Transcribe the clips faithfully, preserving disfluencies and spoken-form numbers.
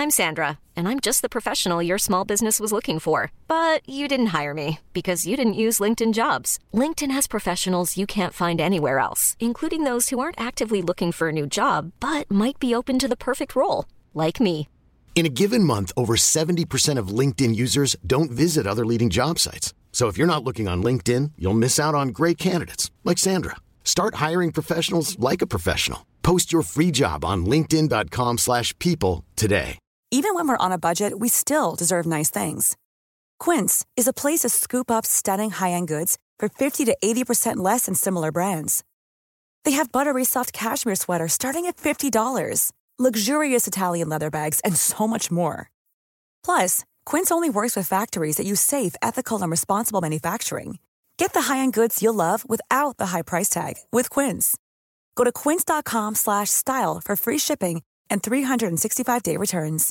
I'm Sandra, and I'm just the professional your small business was looking for. But you didn't hire me because you didn't use LinkedIn Jobs. LinkedIn has professionals you can't find anywhere else, including those who aren't actively looking for a new job, but might be open to the perfect role, like me. In a given month, over seventy percent of LinkedIn users don't visit other leading job sites. So if you're not looking on LinkedIn, you'll miss out on great candidates like Sandra. Start hiring professionals like a professional. Post your free job on linkedin dot com slash people today. Even when we're on a budget, we still deserve nice things. Quince is a place to scoop up stunning high-end goods for fifty to eighty percent less than similar brands. They have buttery soft cashmere sweaters starting at fifty dollars, luxurious Italian leather bags, and so much more. Plus, Quince only works with factories that use safe, ethical, and responsible manufacturing. Get the high-end goods you'll love without the high price tag with Quince. Go to quince dot com slash style for free shipping and three sixty-five day returns.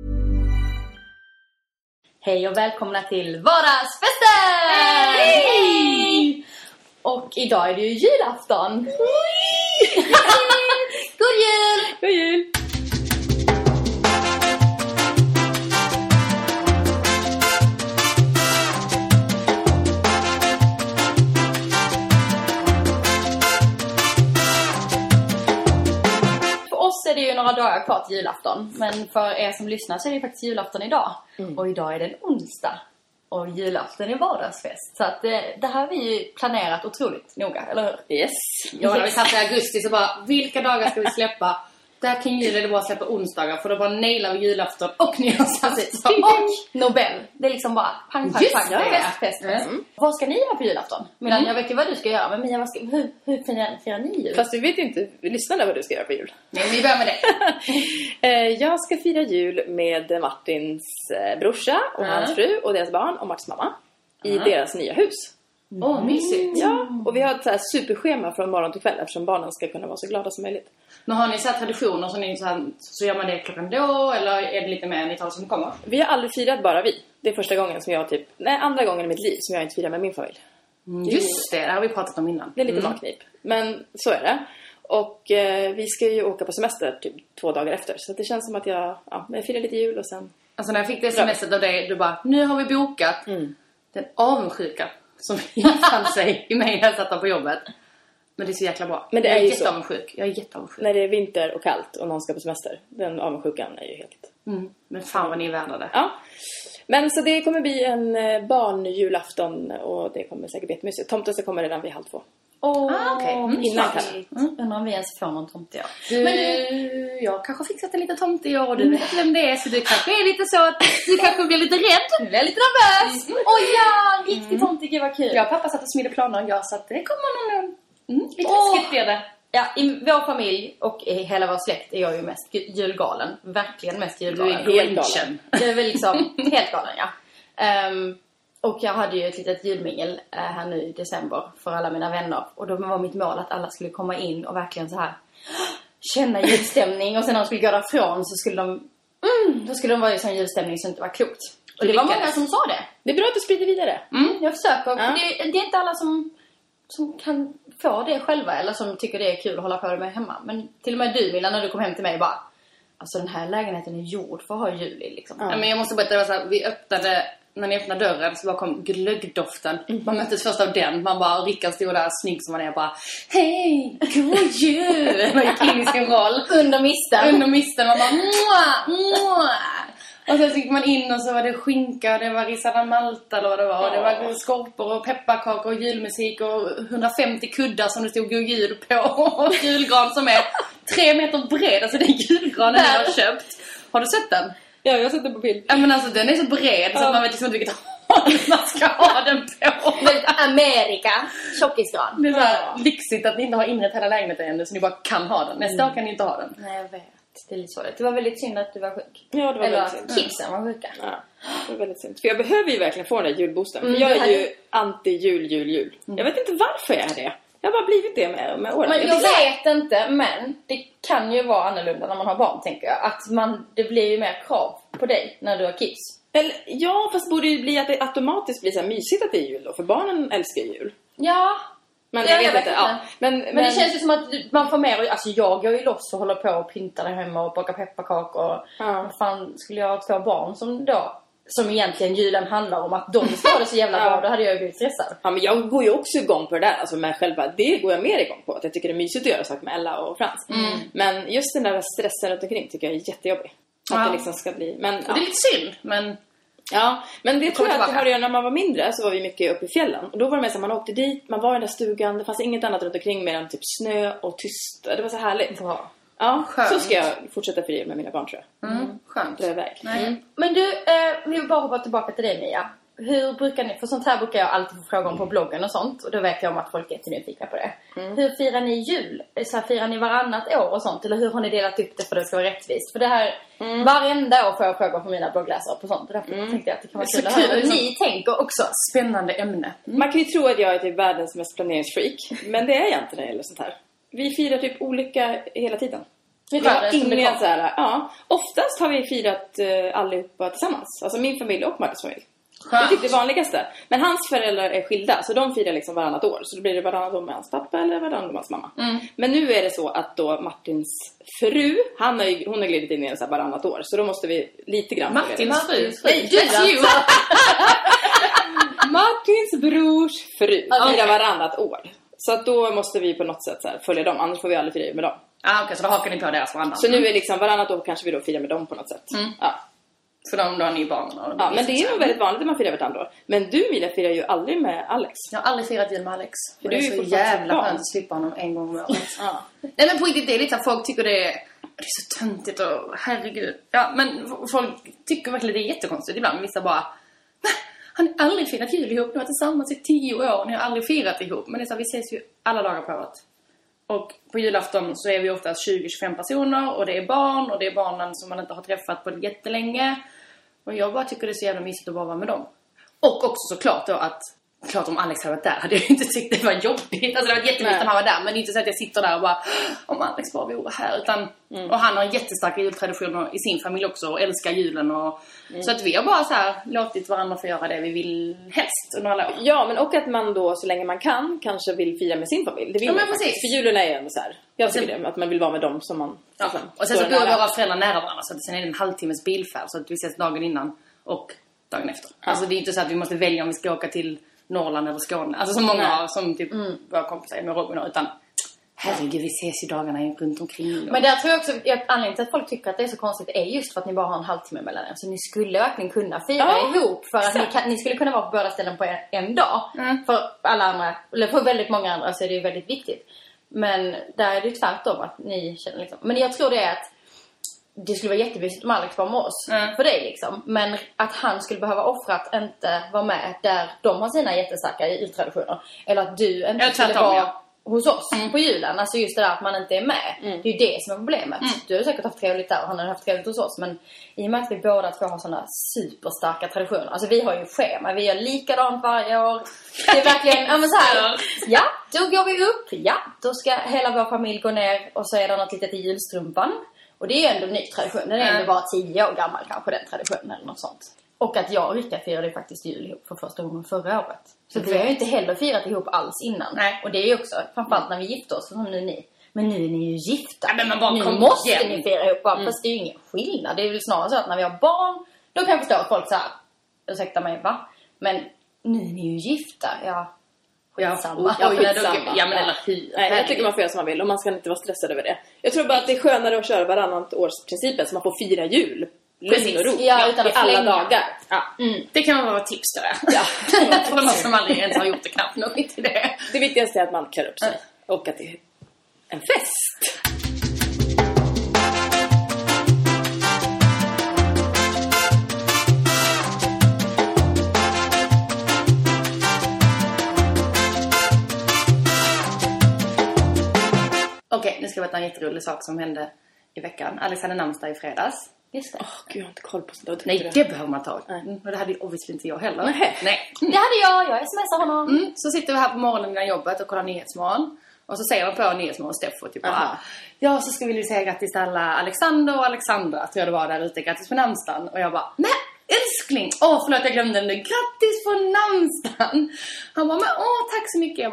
Hej och välkomna till Vardagsfesten! Hej! Och idag är det ju julafton. God jul! God jul! Är det ju några dagar kvar till julafton. Men för er som lyssnar så är det faktiskt julafton idag. Mm. Och idag är det en onsdag. Och julafton är vardagsfest. Så att det, det här har vi ju planerat otroligt noga, eller hur? Yes. Ja, när vi satt i augusti så bara, vilka dagar ska vi släppa? Där kan julen det bara släppa onsdagar. För då bara nailar vi julafton och nyårsafton. Och Nobel. Det är liksom bara pang, pang, Just, pang. ja, Fest, fest, fest. Mm. Vad ska ni göra på julafton? Milan, Mm. jag vet ju vad du ska göra. Men Mia, vad ska, hur, hur firar, firar ni jul? Fast du vet ju inte, lyssna vad du ska göra på jul. Nej, vi börjar med det. Jag ska fira jul med Martins brorsa och Mm. hans fru och deras barn och Martins mamma i Mm. deras nya hus. Åh, oh, mysigt. Ja, och vi har ett så här superschema från morgon till kväll eftersom barnen ska kunna vara så glada som möjligt. Men har ni så här traditioner så, ni så, här, så gör man det klockan då? Eller är det lite mer ni tar som det kommer? Vi har aldrig firat bara vi. Det är första gången som jag typ, nej andra gången i mitt liv som jag inte firar med min familj. Mm, just det, det har vi pratat om innan. Det är lite mm. magknip. Men så är det. Och eh, vi ska ju åka på semester typ två dagar efter. Så det känns som att jag, ja, jag firar lite jul och sen... Alltså när jag fick det semestret av dig, du bara, nu har vi bokat Mm. den avundsjuka som infann sig i mig när jag satt på jobbet. Men det är så jäkla bra. Men det jag är är ju så. jätteavundsjuk. Jag är jätteavundsjuk. När det är vinter och kallt och någon ska på semester. Den avundsjukan är ju helt... Mm. Men fan vad ni är värnade. Ja. Men så det kommer bli en barnjulafton och det kommer säkert bli ett mysigt. Tomten ska komma redan vid halv två. Åh, Ah, okej. Okay. Mm, innan klart. kallt. Mm. Undrar om vi ens får någon tomte, ja. Du, Men du, jag kanske fixat en liten tomte i år och du vet vem det är. Så du kanske är lite så att du kanske blir lite rädd. du är lite nervös. Åh ja, riktigt tomte, gud vad kul. Jag och pappa satt och smidde planer och jag sa att det kommer någon... Mm, lite Åh. läskigt blir det. Ja, i vår familj och i hela vår släkt är jag ju mest julgalen. Verkligen mest julgalen. Du är helt galen. Det är väl liksom helt galen, ja. Um, och jag hade ju ett litet julmingel uh, här nu i december för alla mina vänner. Och då var mitt mål att alla skulle komma in och verkligen så här känna julstämning. Och sen när de skulle gå därifrån så skulle de... Mm, då skulle de vara i sån julstämning som inte var klokt. Och det var många som sa det. Det är bra att du sprider vidare. Mm, jag försöker. Ja. För det, det är inte alla som... som kan få det själva eller som tycker det är kul att hålla på det med hemma. Men till och med du, Milla, när du kom hem till mig bara, alltså den här lägenheten är gjord för att ha jul i liksom. Ja. Men jag måste berätta, det var så här, vi öppnade, när ni öppnade dörren så bara kom glöggdoften. Mm. Man möttes först av den, man bara, Rickard stod där snygg som man är, bara, hej, god jul! Man gick in i sin roll. Under misten. Under misten, man bara, mua, mua. Och sen så gick man in och så var det skinka, det var risad malta eller vad det var. Och det var skorpor och pepparkakor och julmusik och hundrafemtio kuddar som det stod god jul på. Och julgran som är tre meter bred. Alltså det är julgranen jag har köpt. Har du sett den? Ja, jag har sett den på bild. Ja, men alltså den är så bred så att man vet liksom inte vilket håll man ska ha den på. Väldigt Amerika. Tjockisgran. Det är så här lyxigt att ni inte har inrett hela lägenheten ännu så ni bara kan ha den. Nästa år kan ni inte ha den. Nej, jag vet. Det är lite så. Det var väldigt synd att du var sjuk. Ja, det var Eller väldigt att synd. kidsen var sjuka. Ja, det var väldigt synd. För jag behöver ju verkligen få den där julboosten. Mm, för jag det är hade- ju anti-jul, jul, jul. Mm. Jag vet inte varför jag är det. Jag har bara blivit det med, med åren. Men jag vet- vet inte, men det kan ju vara annorlunda när man har barn, tänker jag. Att man, det blir ju mer krav på dig när du har kids. Eller, ja, fast borde ju bli att det automatiskt blir så här mysigt att det är jul då. För barnen älskar jul. Ja, Men Ja, jag vet jag vet inte. inte. Ja. Men, Men, men, det känns ju som att man får mer... Alltså jag går ju loss och håller på och pyntar där hemma och bakar pepparkakor. Ja. Vad fan, skulle jag ha två barn som då... Som egentligen julen handlar om att de ska ha det så jävla Ja. bra, då hade jag ju blivit stressad. Ja, men jag går ju också igång på det där. Alltså med själva, det går jag mer igång på. Att jag tycker det är mysigt att göra saker med Ella och Frans. Mm. Men just den där stressen runt omkring tycker jag är jättejobbig. Att Ja. det liksom ska bli... Men, Och ja. det är lite synd, men... Ja, men det tror jag att det tillbaka. har att göra när man var mindre. Så var vi mycket uppe i fjällen. Och då var det med så att man åkte dit, man var i den där stugan. Det fanns inget annat runt omkring mer än typ snö och tyst. Det var så härligt. Bra. Ja, Skönt. så ska jag fortsätta fira med mina barn, tror jag. Mm, skönt. Dra iväg. Nej. Mm. Men du, eh, vi vill bara hoppa tillbaka till dig, Mia. Hur brukar ni, för sånt här brukar jag alltid få frågor om på bloggen och sånt. Och då vet jag om att folk är jättenyfikna på det. Mm. Hur firar ni jul? Så här, firar ni varannat år och sånt? Eller hur har ni delat upp det för att det ska vara rättvist? För det här, Mm. varenda år får jag frågor från mina bloggläsare på sånt. Och därför tänkte jag att det kan vara Så kul att höra kul. hur ni tänker också. Spännande ämne. Man kan ju tro att jag är typ världens mest planeringsfreak. Men det är jag inte när det gäller sånt här. Vi firar typ olika hela tiden. Vi Vi skär har det som det inga kommer. så här, ja. Oftast har vi firat uh, allihopa tillsammans. Alltså min familj och Martins familj. Det är typ det vanligaste. Men hans föräldrar är skilda, så de firar liksom varannat år. Så då blir det varannat år med hans pappa eller varannat år med hans mamma. Mm. Men nu är det så att då Martins fru, han har ju, hon har glidit in i en så här varannat år. Så då måste vi lite grann... Martins fru. Nej, That's you. Martins brors fru Okej. firar varannat år. Så att då måste vi på något sätt så här följa dem, annars får vi aldrig fira med dem. Ah, okej, så då hakar ni på deras varandra. Så nu är liksom varannat år kanske vi då firar med dem på något sätt. Mm. Ja. För de då har ni barn. Och Ja, men det är nog väldigt vanligt att man firar vartannat år. Men du, Mila, firar ju aldrig med Alex. Jag har aldrig firat jul med Alex. För Och det du är är så fortfarande jävla barn. skönt att slippa honom en gång om året. Ja. Nej, men på riktigt, det är lite att folk tycker det är, det är så töntigt och herregud. Ja, men folk tycker verkligen det är jättekonstigt ibland. Vissa bara, "Nej, har ni aldrig firat jul ihop? Ni har varit tillsammans i tio år. Ni har aldrig firat ihop. Men det är så här, vi ses ju alla dagar på året. Och på julafton så är vi oftast tjugo till tjugofem personer. Och det är barn. Och det är barnen som man inte har träffat på jättelänge. Och jag bara tycker det är så jävla mysigt att bara vara med dem. Och också såklart då att, klart om Alex hade varit där hade jag inte tyckt det var jobbigt. Alltså det var jättemysigt Nej. om han var där. Men det är inte så att jag sitter där och bara, om Alex bara vore här. Utan, Mm. och han har jättestarka jultraditioner i sin familj också. Och älskar julen. Och, så att vi har bara så här låtit varandra få göra det vi vill helst under alla år. Ja, men och att man då så länge man kan kanske vill fira med sin familj. Det vill Ja, man men faktiskt. precis. För julen är ju ändå så här. Jag tycker sen- det, att man vill vara med dem som man Ja. liksom, Och sen så står bor nära. våra föräldrar nära varandra. Så att sen är det en halvtimmes bilfärd. Så att vi ses dagen innan och dagen efter. Alltså det är inte så att vi måste välja om vi ska åka till Norrland eller Skåne. Alltså som många Nej. har, som typ våra kompisar med Robin. Utan herregud, vi ses ju dagarna runt omkring. Men där tror jag också att anledningen till att folk tycker att det är så konstigt är just för att ni bara har en halvtimme mellan er. Så ni skulle verkligen kunna fira Ja, ihop för att ni, exakt. kan, ni skulle kunna vara på båda ställen på en, en dag. Mm. För alla andra, eller för väldigt många andra så är det ju väldigt viktigt. Men där är det ju tvärtom att ni känner liksom. Men jag tror det är att det skulle vara jätteviktigt om Alex var med oss Mm. för dig liksom. Men att han skulle behöva offra att inte vara med där de har sina jättestarka jultraditioner. Eller att du inte Ja, skulle tvärtom, vara ja. hos oss på julen. Alltså just det där att man inte är med. Det är ju det som är problemet. Du har säkert haft trevligt där och han har haft trevligt hos oss. Men i och med att vi båda två har sådana superstarka traditioner. Alltså vi har ju schema. Vi gör likadant varje år. Det är verkligen, ja men så här. Ja, då går vi upp. Ja, då ska hela vår familj gå ner. Och så är det något litet i julstrumpan. Och det är ju ändå en ny tradition. Den är Mm. ändå bara tio år gammal kanske, den traditionen eller något sånt. Och att jag och Rickard firade ju faktiskt jul ihop för första gången förra året. Så vi har ju inte heller firat ihop alls innan. Nej. Och det är ju också, framförallt när vi gifte oss, som nu ni. Men nu är ni ju gifta. Ja, men man bara nu kom måste igen. ni fira ihop. Mm. Fast det är ju ingen skillnad. Det är väl snarare så att när vi har barn, då kan jag förstå att folk så här, ursäkta mig va? Men nu är ni ju gifta, ja. Ja, Skitsamma. ja, men, skitsamma. då, ja, men eller hur? Nej, jag tycker man får göra som man vill och man ska inte vara stressad över det. Jag tror bara att det är skönare att köra varannat årsprincipen så man får fira jul. Lugn och ro. Ja, utan i att alla flänga. dagar. Ja. Det kan vara ett tips tror jag. Ja. För de som aldrig ens har gjort det knappt nog inte det. Det viktigaste är att man klär upp sig. Och att det är en fest. Okej, nu ska jag berätta en jätterolig sak som hände i veckan. Alex hade namnsdag i fredags. Just det. Åh gud, jag har inte koll på sånt. Nej, det behöver man ta. Mm, och det hade ju obviously inte jag heller. Nej. Nej. Det hade jag, jag smsade honom. Mm, så sitter vi här på morgonen innan jobbet och kollar Nyhetsmorgon. Och så säger de på Nyhetsmorgon Steffo typ bara, Aha. ja så ska vi säga grattis till alla Alexander och Alexandra, tror jag det var där ute, grattis på namnsdagen. Och jag bara, nej älskling, åh förlåt jag glömde den, grattis på namnsdagen. Han bara, men åh tack så mycket. Jag bara,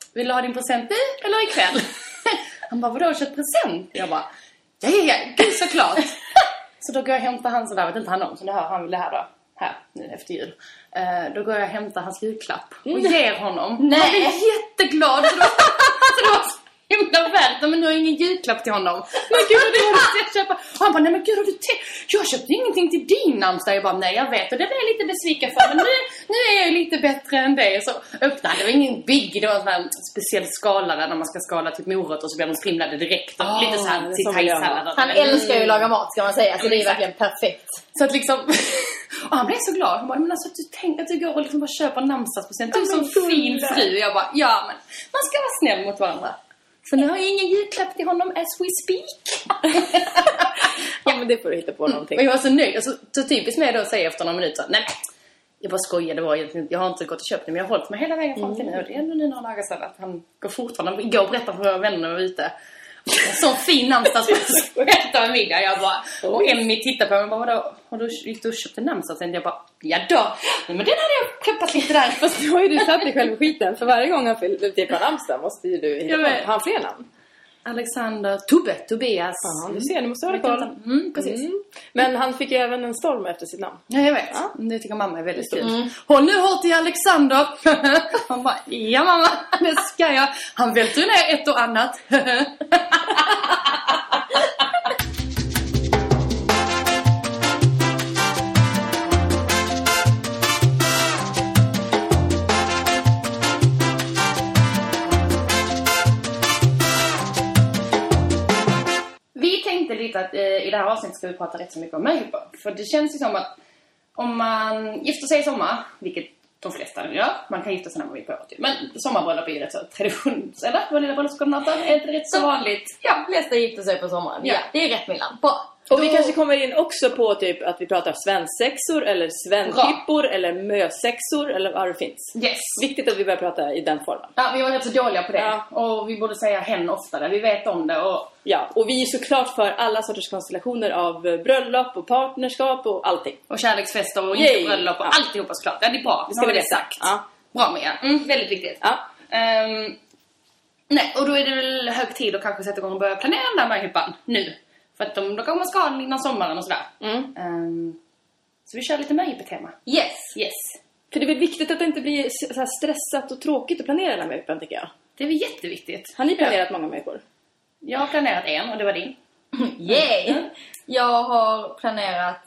vill du ha din present nu eller ikväll? Han bara, vadå, har du köpt present? Jag bara, ja, ja, ja, gud såklart. Så då går jag och hämtar hans, och där vet inte han om, så det hör han vill det här då. Här, nu efter jul. Uh, då går jag och hämtar hans julklapp och mm. ger honom. Nej. Han blir jätteglad. Så då, så då himla värt, men nu har jag ingen julklapp till honom. Men gud, det måste jag köpa. Och han bara, nej men gud, har du te- jag köpte ingenting till din namnsdag. Jag bara, nej jag vet. Och det blev jag lite besviken för. Men nu, nu är jag lite bättre än det. Så öppnade, det var ingen big. Det var en sån här speciell skalare när man ska skala typ morot och så blir de strimlade direkt. Och oh, lite så här till thai-sallad. Han älskar ju att laga mat, ska man säga. Så det är verkligen perfekt. Så att liksom... Och han blev så glad. Han bara, men alltså att du tänker att du går och liksom bara köper namnsdagspresent. Du är så fin fru. Jag bara, ja men man ska vara snäll mot varandra. Så nu har jag ingen julklapp till honom as we speak. Ja, men det får du hitta på någonting. Och jag var så nöjd. Alltså, så typiskt med då att säga efter några minuter, nej, jag bara skojar, det var egentligen, jag har inte gått och köpt det, men jag har hållit mig hela vägen fram till nu. Och det är ändå nu några dagar sedan att han går fortfarande. Igår berättade för våra vänner när vi var ute. Så fin namnsdagspresent efter en middag. Jag bara, och Emmy tittar på mig och bara, vadå? Har du gick du och köpt en namnsdagspresent? Jag bara, ja då. Men den hade jag köpt lite där. Fast då har ju du satt dig själv i skiten. För varje gång han fyller till på namnsdag måste ju du hitta på. Har han fler namn? Alexander, Tobbe, Tobias. Ja, du ser, du måste ha det koll. Mm, precis. Mm. Men han fick ju även en storm efter sitt namn. Ja, jag vet. Ja. Det tycker mamma är väldigt kul. Mm. Håll nu hårt till Alexander. Han bara, ja mamma, det ska jag. Han välter ner ett och annat. Lite att eh, i det här avsnittet ska vi prata rätt så mycket om möhippor. För det känns ju som att om man gifter sig i sommar, vilket de flesta gör, man kan gifta sig när man vill på året. Men sommarbröllop är ju rätt så traditions... Eller? Vår lilla bröllopskoordinator är det rätt så vanligt. Ja, flesta gifter sig på sommaren. Ja, ja det är rätt Milan. Bra. Och då... vi kanske kommer in också på typ att vi pratar svensexor eller svenhippor eller mösexor eller vad det finns. Yes. Viktigt att vi börjar prata i den formen. Ja, vi var rätt så dåliga på det. Ja. Och vi borde säga hen oftare. Vi vet om det. Och... Ja, och vi är såklart för alla sorters konstellationer av bröllop och partnerskap och allting. Och kärleksfester och inte bröllop och ja. Alltihopa såklart. Ja, det är bra. Det ska vi det sagt. Ja. Bra med er. Mm, väldigt viktigt. Ja. Um, nej, och då är det väl hög tid att kanske sätta igång och börja planera den där möhippan nu. För att de, då kommer man ska ha den innan sommaren och sådär. Mm. Um, så vi kör lite möhippetema. Yes. Yes. För det är väl viktigt att det inte blir så här stressat och tråkigt att planera den här möhippan, tycker jag. Det är väl jätteviktigt. Har ni planerat ja. många möhippor? Jag har planerat en och det var din. Yay! Mm. Jag har planerat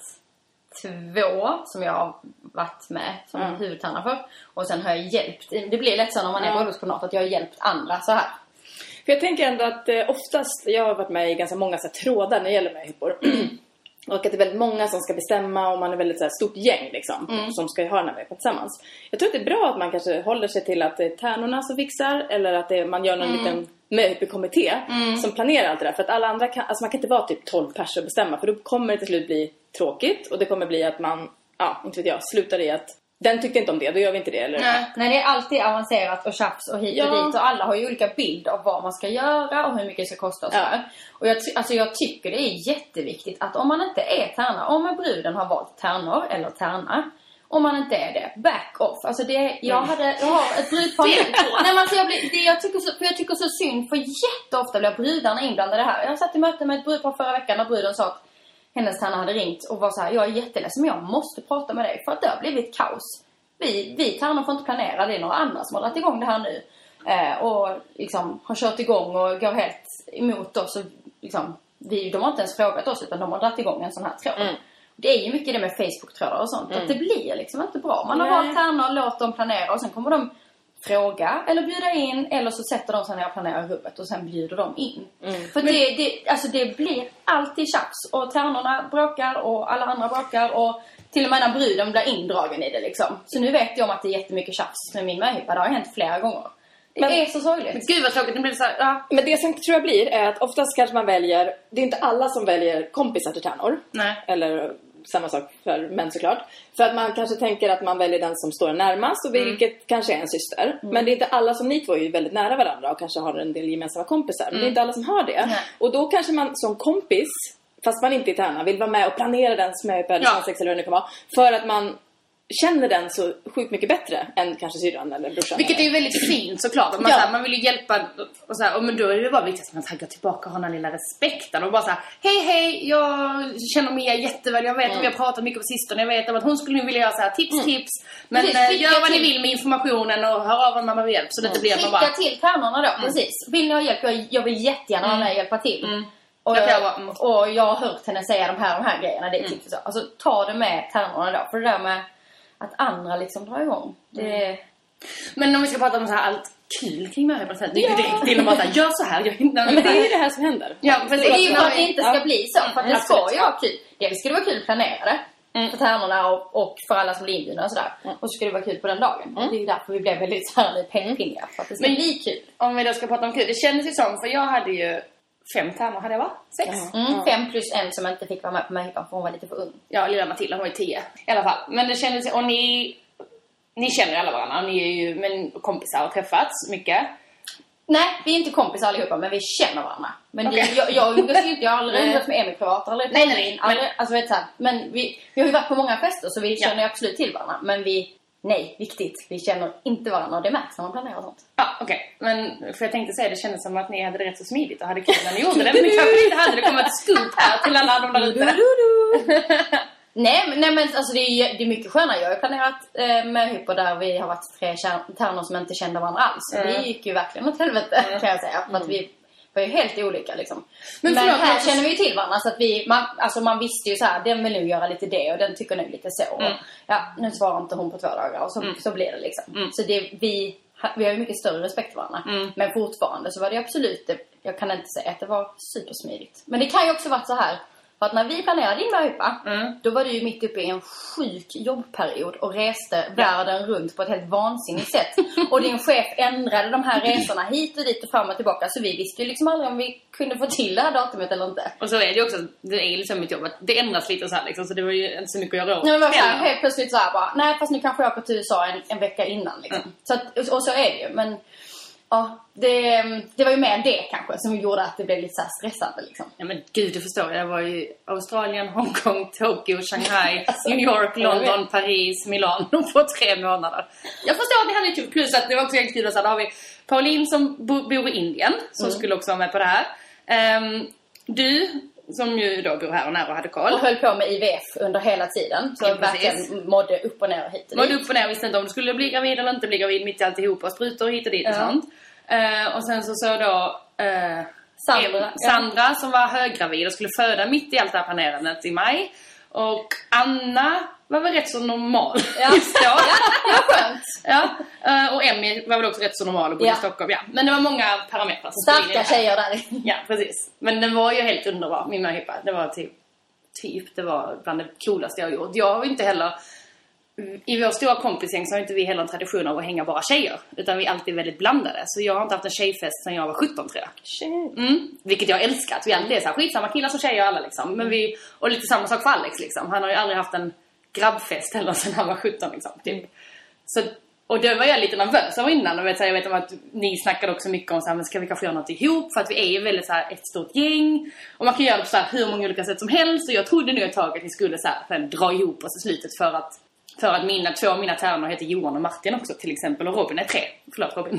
två som jag har varit med som mm. huvudtärna för. Och sen har jag hjälpt. Det blir lätt så när man är bröllopskoordinator att jag har hjälpt andra så här. För jag tänker ändå att eh, oftast, jag har varit med i ganska många så här, trådar när det gäller möhippor. Och att det är väldigt många som ska bestämma och man är väldigt så här, stort gäng liksom, mm. som ska ha den här möhippan tillsammans. Jag tror att det är bra att man kanske håller sig till att det är tärnorna som fixar eller att det, man gör någon mm. liten möhippekommitté mm. som planerar allt det där. För att alla andra kan, alltså man kan inte vara typ tolv personer och bestämma för då kommer det till slut bli tråkigt och det kommer bli att man, ja, inte vet jag, slutar i att den tyckte inte om det, då gör vi inte det, eller? Nej, Nej det är alltid avancerat och tjafs och hit ja. och dit. Och alla har ju olika bild av vad man ska göra och hur mycket det ska kosta och så ja. Och jag, alltså jag tycker det är jätteviktigt att om man inte är tärna, om bruden har valt tärnor eller tärna, om man inte är det, back off. Alltså det, jag hade, jag har ett brudpar nu. Nej, men alltså jag, blir, det, jag, tycker så, för jag tycker så synd, för jätteofta blir brudarna inblandade här. Jag satt i möte med ett brudpar förra veckan och bruden sa att hennes tärna hade ringt och var så här: jag är jätteledsen men jag måste prata med dig för att det har blivit kaos. Vi, vi tärnor får inte planera, det är några andra som har dragit igång det här nu. Eh, och liksom har kört igång och går helt emot oss. Och liksom, vi, de har inte ens frågat oss utan de har dragit igång en sån här tråd. Mm. Det är ju mycket det med Facebook-trådar och sånt. Mm. Att det blir liksom inte bra. Man har valt tärnor, låt dem planera och sen kommer de fråga eller bjuda in. Eller så sätter de sig ner och planerar rummet och sen bjuder de in. Mm. För Men... det, det, alltså det blir alltid tjafs. Och tärnorna bråkar och alla andra bråkar. Och till och med när bruden blir indragen i det liksom. Så nu vet jag om att det är jättemycket tjafs med min möhippa. Det har hänt flera gånger. Det men, är så sorgligt. Men gud vad tråkigt. Det blir så här, ja. Men det som tror jag blir är att oftast kanske man väljer... Det är inte alla som väljer kompisar till tärnor. Nej. Eller samma sak för män såklart. För att man kanske tänker att man väljer den som står närmast. Och vilket mm. kanske är en syster. Mm. Men det är inte alla som ni två är ju väldigt nära varandra. Och kanske har en del gemensamma kompisar. Men mm. det är inte alla som har det. Nej. Och då kanske man som kompis... Fast man inte är tärna, vill vara med och planera den smöhippa eller ja. sex eller hur det kan vara. För att man känner den så sjukt mycket bättre än kanske syrran eller brorsan. Vilket är ju väldigt fint såklart. Man, ja. så här, man vill ju hjälpa och så här, och men då är det bara viktigt att man taggar tillbaka och har den lilla respekten och bara så här: hej hej, jag känner Mia jätteväl, jag vet mm. att vi har pratat mycket på sistone, jag vet att hon skulle nu vilja göra så här tips mm. tips men precis, gör vad ni vill med informationen och hör av om man vill hjälp så det inte blir att man bara skicka till tärnorna då, mm. precis. Vill ni ha hjälp? Jag, jag vill jättegärna vara med och hjälpa till. Mm. Och, jag, jag, mm. och jag har hört henne säga de här, de här grejerna, det är mm. så. Alltså ta det med tärnorna då, för det där med att andra liksom drar igång. Det... Mm. Men om vi ska prata om så här allt kul kring mig på sätt. Det är ju direkt till att bara gör så här. Jag inte. Men det är ju det här som händer. Ja, för det är ju för att det inte ska ja. bli så. För att det ska ju vara kul. Dels ska det vara kul att planera det. Mm. För tärnorna och, och för alla som blir inbjudna och sådär. Mm. Och så ska det vara kul på den dagen. Mm. Det är ju därför vi blev väldigt så här peppinniga. För att det ska Men, bli kul. Om vi då ska prata om kul. Det kändes ju som, för jag hade ju fem tärnor, hade jag va? Sex? Mm. Mm. Fem plus en som inte fick vara med på mig för hon var lite för ung. Ja, lilla Matilda, hon var ju tio. I alla fall. Men det kändes, och ni... Ni känner ju alla varandra, ni är ju men, kompisar och träffats mycket. Nej, vi är inte kompisar allihopa, men vi känner varandra. Men okay. vi, jag, jag umgås inte, jag har aldrig umgås med Emil privat eller nej, nej, nej. Aldrig, alltså, vet du, men vi, vi har ju varit på många fester så vi känner ja. absolut till varandra. Men vi, nej, viktigt, vi känner inte varandra och det märks när man planerar och sånt. Ja, okej. Okay. Men för jag tänkte säga, det kändes som att ni hade det rätt så smidigt och hade kul när ni gjorde det. Men kanske inte hade det kommit ett scoop här till alla de där ute. Nej, nej men alltså det är, det är mycket skönare. Jag har planerat eh, med hypor där vi har varit tre tärnor som inte kände varandra alls. Mm. Det gick ju verkligen åt helvete mm. kan jag säga. För att vi var ju helt olika liksom. Men, men här jag... känner vi ju till varandra så att vi, man, alltså man visste ju så här, den vill nu göra lite det och den tycker nu lite så. Mm. Och, ja, nu svarar inte hon på två dagar och så, mm. så blir det liksom. Mm. Så det, vi, vi har ju mycket större respekt för varandra. Mm. Men fortfarande så var det absolut, det, jag kan inte säga att det var supersmidigt. Men det kan ju också varit så här. För att när vi planerade din möhippa, mm. då var du ju mitt uppe i en sjuk jobbperiod och reste ja. världen runt på ett helt vansinnigt sätt. Och din chef ändrade de här resorna hit och dit och fram och tillbaka. Så vi visste ju liksom aldrig om vi kunde få till det här datumet eller inte. Och så är det ju också, det är liksom mitt jobb, att det ändras lite och så här liksom. Så det var ju inte så mycket att göra åt. Nej, men vad fan, helt plötsligt så här bara, nej fast nu kanske jag åker till U S A en, en vecka innan liksom. Mm. Så att, och så är det ju, men... Ja, det, det var ju mer det kanske som gjorde att det blev lite så här stressande liksom. Ja men gud, du förstår. Jag var i Australien, Hongkong, Tokyo, Shanghai, New York, London, Paris, Milano på tre månader. Jag förstår att ni hade lite plus att det var också helt kul. Så där har vi Pauline som bo, bor i Indien som mm. skulle också vara med på det här. Um, du som ju då bor här och nära och hade koll. Och höll på med I V F under hela tiden. Så ja, verkligen mådde upp och ner hit och mådde dit. upp och ner, visste inte om du skulle bli gravid eller inte bli gravid mitt i alltihop och sprutor hit och dit och ja. sånt. Uh, och sen så så då uh, Sandra, Sandra ja. som var höggravid och skulle föda mitt i allt det här planerandet i maj. Och Anna var väl rätt så normal. Ja, ja, ja skönt. Ja. Uh, och Emmy var väl också rätt så normal och bodde ja. i Stockholm. Ja. Men det var många parametrar. Starka tjejer där. Ja, precis. Men den var ju helt underbar, min möhippa. Det var typ, typ, det var bland det coolaste jag har gjort. Jag har inte heller... I vår stora kompisgäng så har inte vi heller en tradition av att hänga bara tjejer. Utan vi är alltid väldigt blandade. Så jag har inte haft en tjejfest sedan jag var sjutton tror jag. Mm, vilket jag älskar. Att vi alltid är så här skitsamma killar som tjejer alla liksom. Men vi, och lite samma sak för Alex liksom. Han har ju aldrig haft en grabbfest heller sedan han var sjutton liksom. Typ. Så, och då var jag lite nervös av innan. Och vet, så här, jag vet om att ni snackade också mycket om så här, men ska vi kanske göra något ihop? För att vi är ju väldigt så här, ett stort gäng. Och man kan göra det på så här, hur många olika sätt som helst. Och jag trodde nu ett tag att ni skulle så här, dra ihop oss i slutet för att För att mina, två av mina tärnor heter Johan och Martin också till exempel. Och Robin är tre. Förlåt Robin.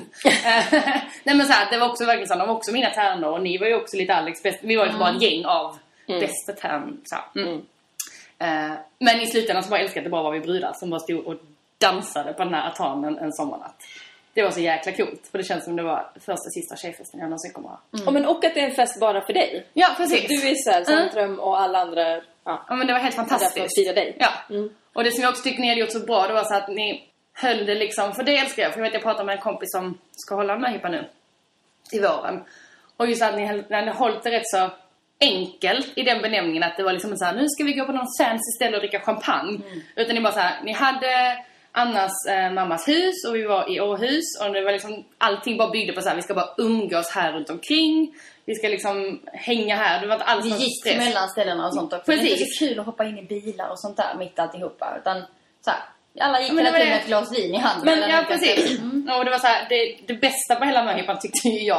Nej men så här, det var också verkligen så. De var också mina tärnor. Och ni var ju också lite Alex bäst. Vi var ju mm. bara en gäng av mm. bästa tärn. Så mm. Mm. Uh, men i slutändan så bara älskade det bara var vi brudar. Som bara stod och dansade på den här altanen en sommarnatt. Det var så jäkla coolt. För det känns som det var första sista tjejfesten jag någonsin kommer ha. Mm. Oh, men och att det är en fest bara för dig. Ja precis. Så du är så här, centrum mm. och alla andra. Ja. ja men det var helt fantastiskt. Att fira dig. Ja. Mm. Och det som jag också tycker ni hade gjort så bra, det var så att ni höll det liksom, för det älskar jag. För jag vet jag pratar med en kompis som ska hålla med hippa nu till våren. Och just att ni hade hållit det rätt så enkelt i den benämningen att det var liksom så här, nu ska vi gå på någon fancy ställe och dricka champagne. Mm. Utan ni bara så här, ni hade Annas eh, mammas hus och vi var i Århus. Och det var liksom, allting bara byggde på så här, vi ska bara umgås här runt omkring. Vi ska liksom hänga här. Det var inte alls vi gick till mellanställena och sånt också. Precis. Det är inte så kul att hoppa in i bilar och sånt där mitt alltihopa. Utan så här, alla gick hela tiden med ett glas vin i handen. Men ja, precis. Mm. Och det var så här, det, det bästa på hela möhippan tyckte ju jag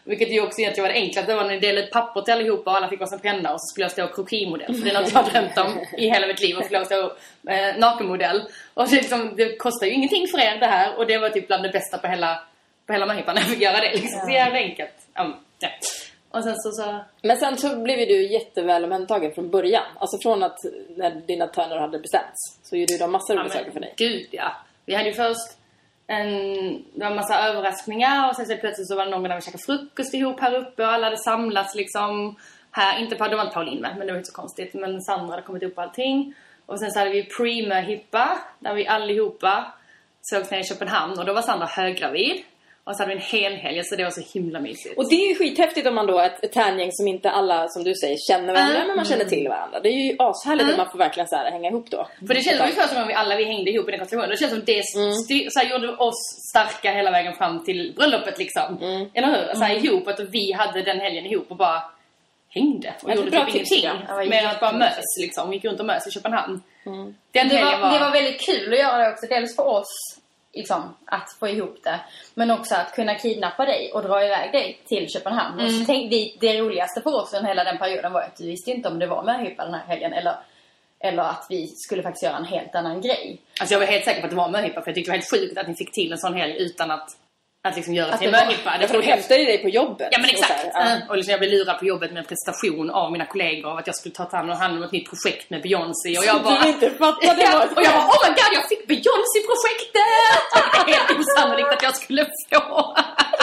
Vilket ju också egentligen var det enklaste. Det var när ni delade ett papper till allihopa och alla fick varsin penna och så skulle jag stå krokimodell. För det är något jag har drömt om i hela mitt liv. Och skulle jag stå eh, nakenmodell. Och det, liksom, det kostar ju ingenting för er det här. Och det var typ bland det bästa på hela, på hela möhippan när jag fick göra det. Liksom. Så jävla enkelt. Um, ja. Och sen så, så... Men sen så blev ju du jätteväl omhändertagen från början. Alltså från att när dina törnar hade bestämts så gjorde de massor av ja, saker för dig. Gud, ja. Vi hade ju först en, det var en massa överraskningar. Och sen så plötsligt så var det någon där vi käkade frukost ihop här uppe. Och alla hade samlats liksom här. Inte på, det var inte Pauline med, men det var inte så konstigt. Men Sandra hade kommit upp allting. Och sen så hade vi pre-möhippa där vi allihopa sågs ner i Köpenhamn. Och då var Sandra höggravid. Och så hade vi en hel helg, så det var så himla mysigt. Och det är ju skithäftigt om man då är ett, ett tärngäng som inte alla, som du säger, känner varandra, mm. men man känner till varandra. Det är ju ashärligt mm. att man får verkligen så här hänga ihop då. För det känns som första gången vi alla vi hängde ihop i den konstellationen. Det känns som det mm. styr, så här, gjorde oss starka hela vägen fram till bröllopet liksom. Mm. Eller hur? Så här, mm. ihop, att vi hade den helgen ihop och bara hängde. Och gjorde typ ingenting. Med att bara mös liksom. Vi gick runt och mös i Köpenhamn. Mm. Den det, var, var... det var väldigt kul att göra det också. Dels för oss. Liksom, att få ihop det. Men också att kunna kidnappa dig och dra iväg dig till Köpenhamn. Mm. Och så tänkte vi, det roligaste för oss under hela den perioden var att vi visste inte om det var möhippa den här helgen. Eller, eller att vi skulle faktiskt göra en helt annan grej. Alltså jag var helt säker på att det var möhippa. För jag tyckte det var helt sjukt att ni fick till en sån helg utan att Att liksom göra till möhippa. Jag tror de hämtade dig på jobbet. Ja men exakt. Och, ja. och liksom jag blev lurad på jobbet med en presentation av mina kollegor. Av att jag skulle ta hand om, hand om ett nytt projekt med Beyoncé. Och jag bara... Du inte fattade det. Ja, och jag bara, oh my god, jag fick Beyoncé-projektet! Det är helt osannolikt att jag skulle få.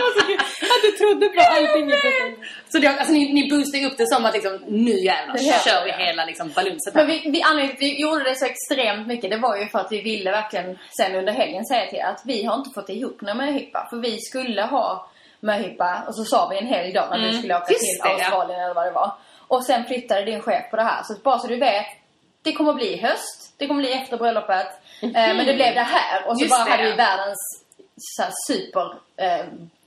Att du trodde på allting. Så det, alltså, ni, ni boostade upp det som att liksom, nu jävlar kör vi hela liksom, balunset här. Men vi, vi, anledning, vi gjorde det så extremt mycket. Det var ju för att vi ville verkligen sen under helgen säga till att vi har inte fått ihop några möhippa. För vi skulle ha möhippa. Och så sa vi en hel dag när mm. vi skulle åka Just till det, Australien ja. eller vad det var. Och sen flyttade din chef på det här. Så bara så du vet, det kommer bli höst. Det kommer bli efter bröllopet. Mm. Eh, men det blev det här. Och så Just bara det, hade vi världens så här, super... Eh,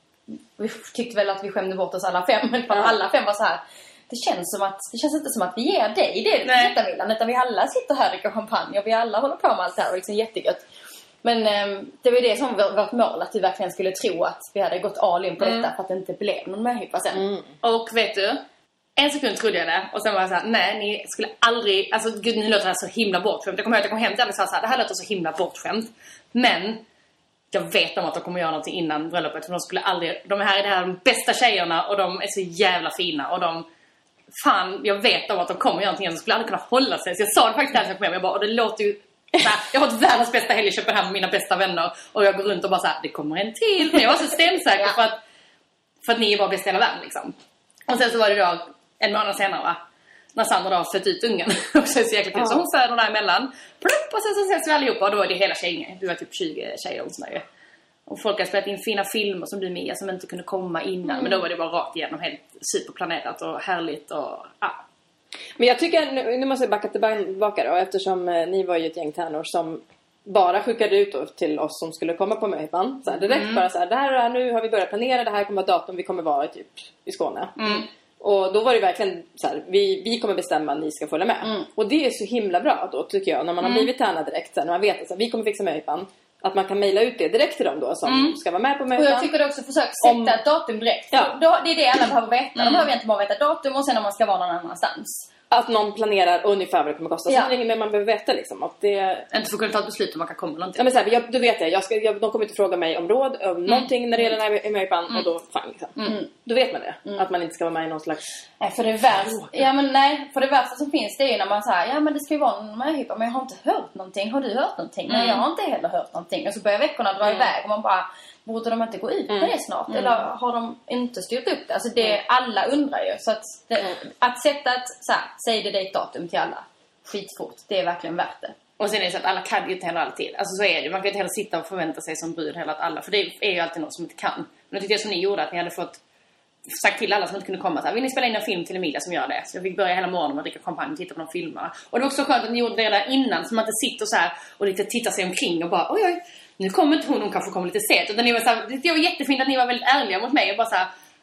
vi tyckte väl att vi skämde bort oss alla fem. Men för ja. alla fem var så här. Det känns, som att, det känns inte som att vi ger dig det detta middagen. Utan vi alla sitter här och dricker champagne. Och vi alla håller på med allt det här. Och liksom jättegött. Men eh, det var det som var vårt mål. Att vi verkligen skulle tro att vi hade gått all in på mm. detta. För att det inte blev någon möhippa sen. Mm. Och vet du, en sekund trodde jag det. Och sen var jag så här, nej ni skulle aldrig... Alltså gud, ni låter det här så himla bortskämt. Jag kommer ihåg att jag kom hem till alla och sa så här, det här låter så himla bortskämt. Men... jag vet om att de kommer göra någonting innan bröllopet. För de skulle aldrig... De är här i det här de bästa tjejerna. Och de är så jävla fina. Och de... Fan, jag vet om att de kommer göra någonting. De skulle aldrig kunna hålla sig. Så jag sa det faktiskt där med mig. Jag bara, och det låter ju... Här, jag har ett världens bästa helg i Köpenhamn med mina bästa vänner. Och jag går runt och bara så här, det kommer en till. Men jag var så stensäker för att... För att ni var bästa hela världen liksom. Och sen så var det då en månad senare va. När Sandra har fött ut ungen. Och så är det så jäkla kul. Ja. Så hon föder där emellan. Plupp, och sen så ses vi allihopa. Och då är det hela tjejer. Du var typ tjugo tjejer hos mig. Och folk har spelat in fina filmer som du Mia. Som inte kunde komma innan. Mm. Men då var det bara rakt igenom. Helt superplanerat och härligt. Och, ja. Men jag tycker, nu, nu måste jag backa tillbaka då. Eftersom eh, ni var ju ett gäng tärnor som bara skickade ut då, till oss som skulle komma på möhippan. Så här, direkt mm. bara så här, det här, nu har vi börjat planera. Det här kommer vara datum vi kommer vara typ i Skåne. Mm. Och då var det verkligen så här, vi, vi kommer bestämma att ni ska följa med. Mm. Och det är så himla bra då tycker jag. När man har mm. blivit tärnad direkt, så här, när man vet att så här, vi kommer fixa möhippan. Att man kan mejla ut det direkt till dem då som mm. ska vara med på möhippan. Och jag tycker det också försök sätta Om... ett datum direkt. Ja. Då, det är det alla behöver veta. Mm. De behöver inte bara veta datum och sen om man ska vara någon annanstans. Att någon planerar ungefär vad det kommer att kosta. Ja. Så länge man behöver veta liksom. Att det... Inte för att kunna ta ett beslut om man kan komma någonting. Ja men så här, jag, du vet jag, jag, ska, jag. De kommer inte fråga mig om råd. Om mm. någonting när det gäller den här möhippan. Mm. Och då, fan liksom. Mm. Då vet man det. Mm. Att man inte ska vara med i någon slags... Nej, för det värsta, ja, men nej, för det värsta som finns det är ju när man säger ja men det ska ju vara någon möhippa. Men jag har inte hört någonting. Har du hört någonting? Mm. Nej, jag har inte heller hört någonting. Och så börjar veckorna dra mm. iväg och man bara... Borde de inte gå ut på mm. det snart? Mm. Eller har de inte styrt upp det? Alltså det, alla undrar ju. Så att, det, mm. att sätta ett, så här, säg det det ett datum till alla. Skitfort. Det är verkligen värt det. Och sen är det så att alla kan ju inte heller alltid. Alltså så är det. Man kan inte heller sitta och förvänta sig som brud heller att alla. För det är ju alltid någon som inte kan. Men jag tyckte jag som ni gjorde att ni hade fått sagt till alla som inte kunde komma så här, vill ni spela in en film till Emilia som gör det? Så jag fick börja hela morgonen med att dricka champagne och titta på de filmerna. Och det var också skönt att ni gjorde det där innan. Så man inte sitter så här och lite tittar sig omkring och bara oj oj. Nu kommer inte hon, hon kanske kommer lite sent. Utan ni var så här, det var jättefint att ni var väldigt ärliga mot mig. Och bara så här,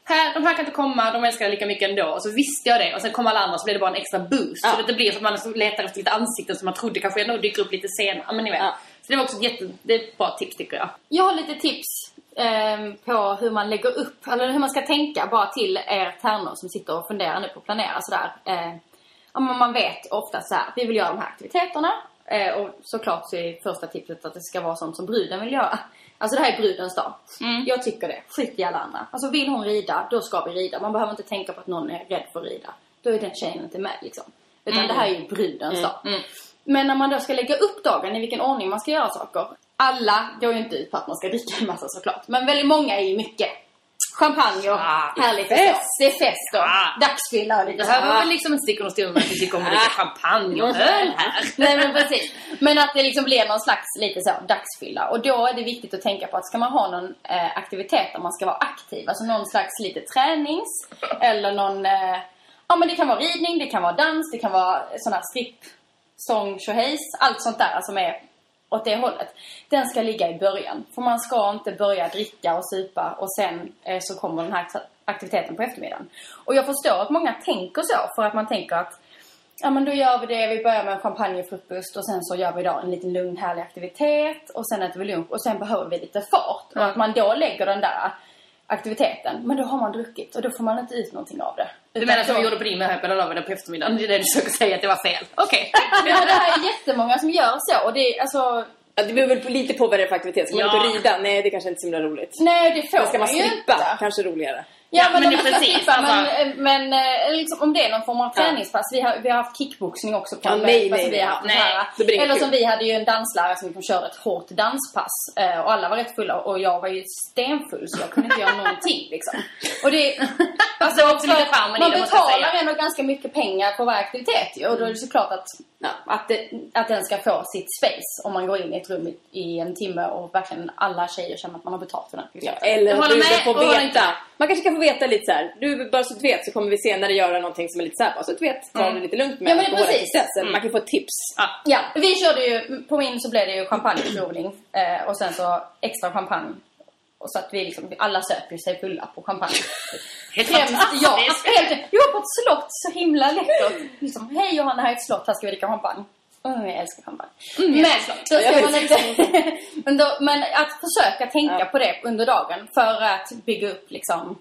här, de här kan inte komma, de älskar det lika mycket ändå. Och så visste jag det. Och sen kom alla andra så blev det bara en extra boost. Ja. Så det blir så att man letar efter lite ansikten som man trodde kanske ändå dyker upp lite senare. Men ni vet. Ja. Så det var också ett, jätte, det är ett bra tips tycker jag. Jag har lite tips eh, på hur man lägger upp, eller hur man ska tänka bara till er tärnor som sitter och funderar nu på att planera sådär. Eh, man vet ofta så här, vi vill göra de här aktiviteterna. Eh, och såklart så är första tipset att det ska vara sånt som bruden vill göra. Alltså det här är brudens dag. Mm. Jag tycker det. Skit i alla andra. Alltså vill hon rida, då ska vi rida. Man behöver inte tänka på att någon är rädd för att rida. Då är den tjejen inte med liksom. Utan mm. det här är ju brudens mm. dag. Mm. Men när man då ska lägga upp dagen, i vilken ordning man ska göra saker. Alla går ju inte ut på att man ska dricka en massa såklart. Men väldigt många är ju mycket. Champagne och ah, härligt fest. Det är fest och ah. dagsfylla och lite. Det här var väl liksom en stick och stund med att vi tycker om lite champagne och öl här. Nej men precis. Men att det liksom blir någon slags lite så dagsfylla. Och då är det viktigt att tänka på att ska man ha någon eh, aktivitet där man ska vara aktiv. Alltså någon slags lite tränings. Eller någon, eh, ja men det kan vara ridning, det kan vara dans, det kan vara sån här stripp, sång, tjohejs. Allt sånt där som är åt det hållet. Den ska ligga i början. För man ska inte börja dricka och supa och sen eh, så kommer den här aktiviteten på eftermiddagen. Och jag förstår att många tänker så. För att man tänker att ja men då gör vi det. Vi börjar med en champagnefrukost och sen så gör vi idag en liten lugn härlig aktivitet. Och sen äter vi lunch och sen behöver vi lite fart. Mm. Och att man då lägger den där aktiviteten. Men då har man druckit och då får man inte ut någonting av det. Du menar som vi gjorde på din med eller la det på eftermiddagen? Det är det du försöker säga att det var fel. Okej. Okay. Ja, det här är jättemånga som gör så. Och det är alltså... Ja, det beror väl lite på vad det är för aktivitet. Ska man ja. inte rida? Nej, det kanske inte är så himla roligt. Nej, det får men ska man slippa? Inte. Kanske roligare. Ja, ja men, men det är precis. Slippa, men men äh, liksom, om det är någon form av träningspass. Vi har, vi har haft kickboxning också på ja, en nej, nej, vi nej. har haft nej. Eller som vi hade ju en danslärare som liksom körde ett hårt danspass. Äh, och alla var rätt fulla. Och jag var ju stenfull så jag kunde inte göra någonting liksom. Och det... Alltså, också för, man betalar ändå ganska mycket pengar på varje aktivitet ju, och då är det såklart att, ja, att, det, att den ska få sitt space om man går in i ett rum i, i en timme och verkligen alla tjejer känner att man har betalt för den aktiviteten. Ja, eller att du får veta. Man kanske kan få veta lite så här. Du, bara så du vet så kommer vi senare göra någonting som är lite så här. Bara så du vet, ta det mm. lite lugnt med. Ja, men precis. Mm. Man kan få ett tips. Ja. ja, vi körde ju, på min så blev det ju champagneprovning eh, och sen så extra champagne. Och så att vi liksom, alla söper sig fulla på champagne. Främst, ja, helt, jag var på ett slott så himla läckert. Liksom, hej Johanna, här är ett slott, här ska vi dricka champagne. Oh, jag älskar champagne. Mm, men, då ska man inte, men, då, men att försöka tänka ja. på det under dagen för att bygga upp, liksom,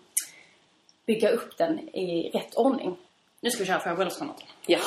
bygga upp den i rätt ordning. Nu ska vi köra för självskannat. Ja.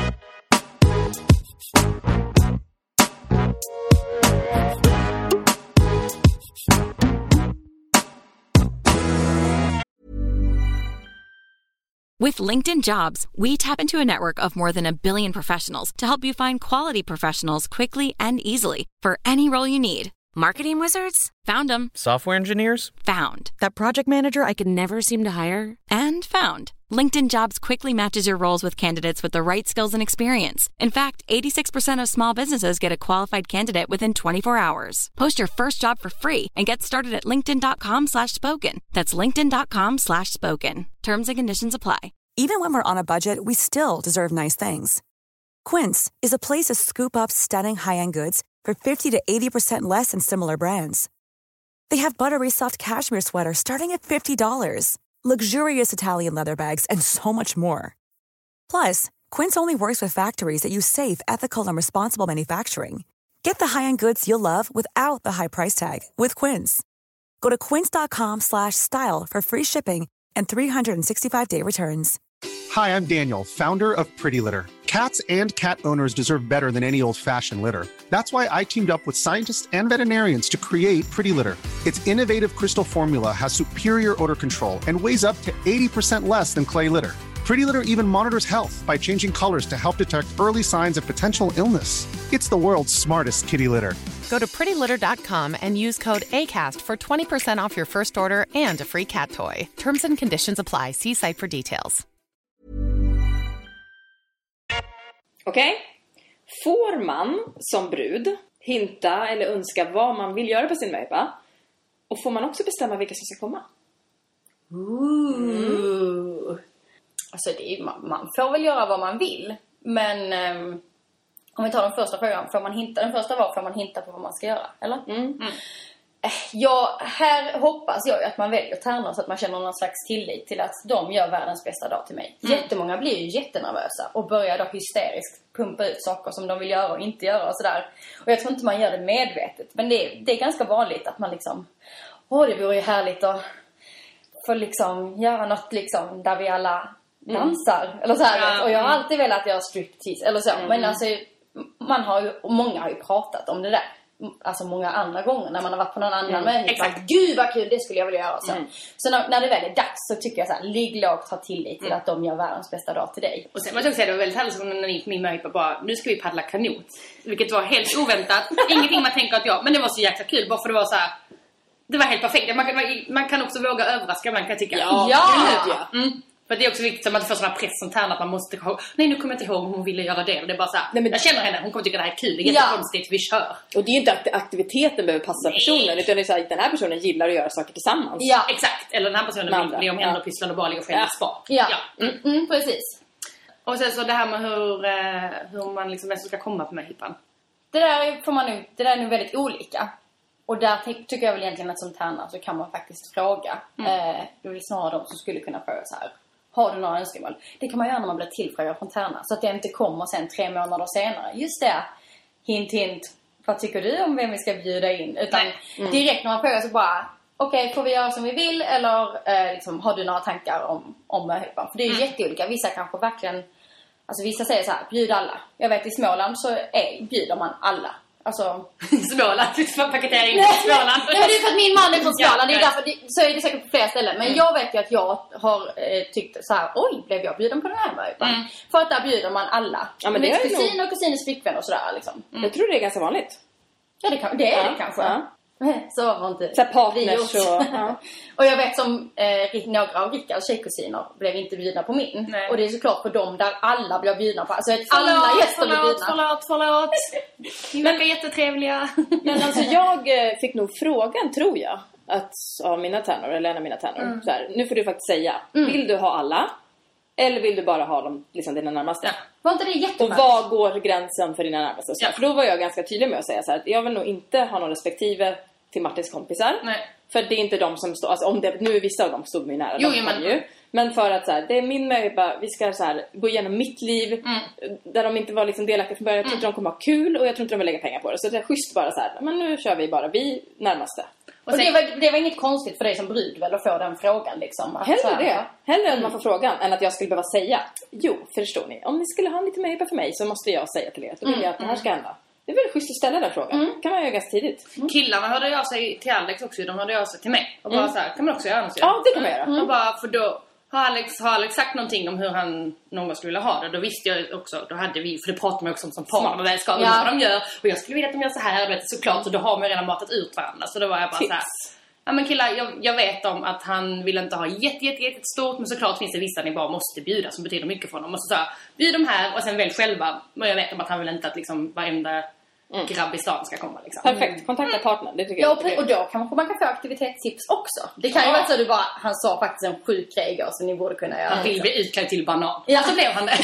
With LinkedIn Jobs, we tap into a network of more than a billion professionals to help you find quality professionals quickly and easily for any role you need. Marketing wizards? Found them. Software engineers? Found. That project manager I could never seem to hire? And found. LinkedIn Jobs quickly matches your roles with candidates with the right skills and experience. In fact, eighty-six percent of small businesses get a qualified candidate within twenty-four hours. Post your first job for free and get started at linkedin.com slash spoken. That's linkedin.com slash spoken. Terms and conditions apply. Even when we're on a budget, we still deserve nice things. Quince is a place to scoop up stunning high-end goods for fifty to eighty percent less than similar brands. They have buttery soft cashmere sweaters starting at fifty dollars, luxurious Italian leather bags, and so much more. Plus, Quince only works with factories that use safe, ethical, and responsible manufacturing. Get the high-end goods you'll love without the high price tag with Quince. Go to quince.com slash style for free shipping and three sixty-five day returns. Hi, I'm Daniel, founder of Pretty Litter. Cats and cat owners deserve better than any old-fashioned litter. That's why I teamed up with scientists and veterinarians to create Pretty Litter. Its innovative crystal formula has superior odor control and weighs up to eighty percent less than clay litter. Pretty Litter even monitors health by changing colors to help detect early signs of potential illness. It's the world's smartest kitty litter. Go to pretty litter dot com and use code ACAST for twenty percent off your first order and a free cat toy. Terms and conditions apply. See site for details. Okej? Okay. Får man som brud hinta eller önska vad man vill göra på sin möhippa? Och får man också bestämma vilka som ska komma? Ooh. Mm. Alltså det är, man, man får väl göra vad man vill. Men um, om vi tar den första frågan, får man hinta, den första var får man hinta på vad man ska göra, eller? Mm. Mm. Ja, här hoppas jag att man väljer tärnor så att man känner någon slags tillit till att de gör världens bästa dag till mig. Mm. Jättemånga blir ju jättenervösa och börjar då hysteriskt pumpa ut saker som de vill göra och inte göra och sådär. Och jag tror inte man gör det medvetet, men det är, det är ganska vanligt att man liksom, åh det vore ju härligt att få liksom göra något liksom där vi alla dansar. Mm. Eller så här, ja, och jag har alltid velat göra striptease eller så, mm. men alltså man har ju, och många har ju pratat om det där. Alltså många andra gånger när man har varit på någon annan mm, med exakt. Gud vad kul, det skulle jag vilja göra så. Mm. Så när, när det väl är dags så tycker jag så här, ligg lågt, ha tillit till mm. att de gör världens bästa dag till dig. Och sen måste jag säga, det var väldigt härligt som när ni gick min möjlighet bara, nu ska vi paddla kanot. Vilket var helt oväntat, ingenting man tänker att jag, men det var så jäkla kul, bara för det var så här, det var helt perfekt. Man kan, man kan också våga överraska, man kan tycka. Ja, ja. ja. Mm. För det är också viktigt att man inte får sådana press som tärna att man måste ha, nej nu kommer jag inte ihåg om hon ville göra det. Och det är bara så här, nej, men jag känner henne, hon kommer tycka det här är kul. Det är jättekonstigt, vi kör. Och det är ju inte att aktiviteten behöver passa nej. personen. Utan det är så här, den här personen gillar att göra saker tillsammans. Ja, exakt. Eller den här personen vill bli om ändå pysslar och bara ligger själv i spa. Ja, ja. Mm, mm, precis. Och sen så det här med hur, hur man liksom, vem som ska komma på möhippan. Det där får man nu, det där är nu väldigt olika. Och där ty- tycker jag väl egentligen att som tärna så kan man faktiskt fråga. Mm. Eh, det vill snarare de som skulle kunna fråga så här. Har du några önskemål? Det kan man göra när man blir tillfrågad från tärna. Så att det inte kommer sen tre månader senare. Just det. Hint, hint. Vad tycker du om vem vi ska bjuda in? Utan mm. direkt när man frågar så bara, okej, okay, får vi göra som vi vill? Eller eh, liksom, har du några tankar om, om möhippan? För det är ju mm. jätteolika. Vissa kanske verkligen, alltså vissa säger så här, bjud alla. Jag vet i Småland så är, bjuder man alla. Alltså Småland, för paketering i Småland. Nej, det är för att min man är från Småland. Det är därför det, så är det säkert på flera ställen. Men mm. jag vet ju att jag har eh, tyckt så här, oj, blev jag bjuden på den här möhippan? Mm. För att där bjuder man alla. Ja, men det är kusin nog... och kusinens flickvän och sådär liksom. Mm. Jag tror det är ganska vanligt. Ja, det, kan, det är ja. det kanske. Ja. Så var inte så partners och, ja. Och jag vet som eh, några av Rickards tjejkusiner blev inte bjudna på min. Nej. Och det är såklart på dem där alla blev bjudna på. Alltså förlåt, alla gäster blev bjudna. Förlåt, förlåt, förlåt. Ni verkar jättetrevliga. Men alltså jag fick nog frågan, tror jag, att av mina tärnor, eller en av mina tärnor. Mm. Så här, nu får du faktiskt säga, mm. vill du ha alla? Eller vill du bara ha dem, liksom dina närmaste? Ja. Var inte det jättebra? Och var går gränsen för dina närmaste? Ja. För då var jag ganska tydlig med att säga så här, att jag vill nog inte ha någon respektive till Martins kompisar. Nej. För det är inte de som står, alltså om det, nu är vissa av dem stod mig nära. Jo, de men... ju. Men för att så här, det är min möjlighet, vi ska så här, gå igenom mitt liv. Mm. Där de inte var liksom delaktiga från början. Jag tror inte mm. de kommer ha kul och jag tror inte de vill lägga pengar på det. Så det är schysst bara så här, men nu kör vi bara, vi närmaste. Och, och sen, det, var, det var inget konstigt för dig som brud väl att få den frågan liksom. Att, hellre det. Hellre mm. att man får frågan än att jag skulle behöva säga, jo, förstår ni, om ni skulle ha lite möjlighet för mig så måste jag säga till er att då vill mm. jag att det här ska hända. Det är väldigt schysst att ställa den frågan. Mm. Kan man göra ganska tidigt. Mm. Killarna hörde jag sig till Alex också. De hörde jag sig till mig. Och bara mm. så här, kan man också göra något? Ja, det kan man göra. Mm. Och bara, för då har Alex, har Alex sagt någonting om hur han någon gång skulle ha det. Då visste jag också, då hade vi, för det pratar man också om som par. Vad ska, ja. vad de gör. Och jag skulle vilja att de gör så här, vet, såklart. Så då har man redan matat ut varandra. Så då var jag bara Tips. så här. Ja men killar, jag, jag vet om att han vill inte ha jätte, jätte, jätte stort. Men såklart finns det vissa ni bara måste bjuda som betyder mycket för honom. Och så sa bjud dem här och sen välj själva. Men jag vet om att han vill inte att liksom varenda mm. grabb i stan ska komma liksom. Perfekt, kontakta partnern, det tycker ja, jag. Och då kan man, man kan få aktivitetstips också. Det kan ja. ju vara så att du bara, han sa faktiskt en sjuk grej igår så ni borde kunna göra. Han vill bli utklädd till banan. Ja, så blev han det.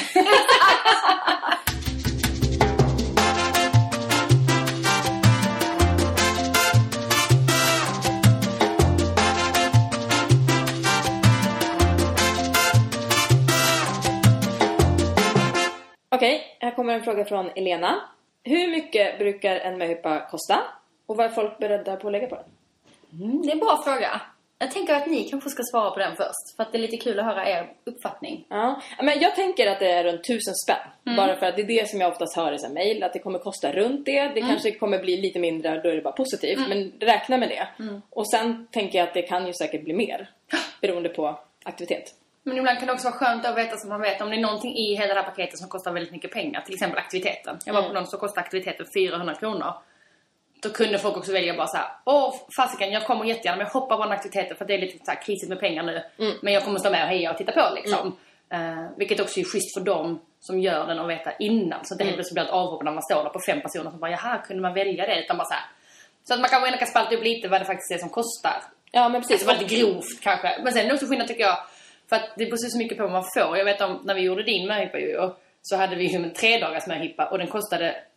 Okej, okay, här kommer en fråga från Elena. Hur mycket brukar en möhippa kosta? Och vad är folk beredda på att lägga på den? Mm, det är en bra fråga. Jag tänker att ni kanske ska svara på den först. För att det är lite kul att höra er uppfattning. Ja, men jag tänker att det är runt tusen spänn. Mm. Bara för att det är det som jag oftast hör i sin mejl. Att det kommer kosta runt det. Det mm. kanske kommer bli lite mindre, då är det bara positivt. Mm. Men räkna med det. Mm. Och sen tänker jag att det kan ju säkert bli mer. Beroende på aktivitet. Men ibland kan det också vara skönt att veta som man vet om det är någonting i hela det här paketet som kostar väldigt mycket pengar. Till exempel aktiviteten. Jag var på mm. någon som kostar aktiviteten fyrahundra kronor. Då kunde folk också välja bara så här: åh fasiken, jag kommer jättegärna men jag hoppar på den aktiviteten för det är lite så här krisigt med pengar nu. Mm. Men jag kommer stå med och heja och titta på liksom. Mm. Uh, vilket också är schysst för dem som gör den och veta innan. Så att det mm. helt plötsligt blir ett avhopp när man står där på fem personer som bara, jaha, kunde man välja det? Utan bara så här. Så att man kan kan spalta upp lite vad det faktiskt är som kostar. Ja, men precis. Alltså, lite grovt kanske. Men sen är det också skillnad tycker jag. För att det beror så mycket på vad man får. Jag vet om när vi gjorde din möhippa ju, så hade vi ju en tre dagars möhippa och den kostade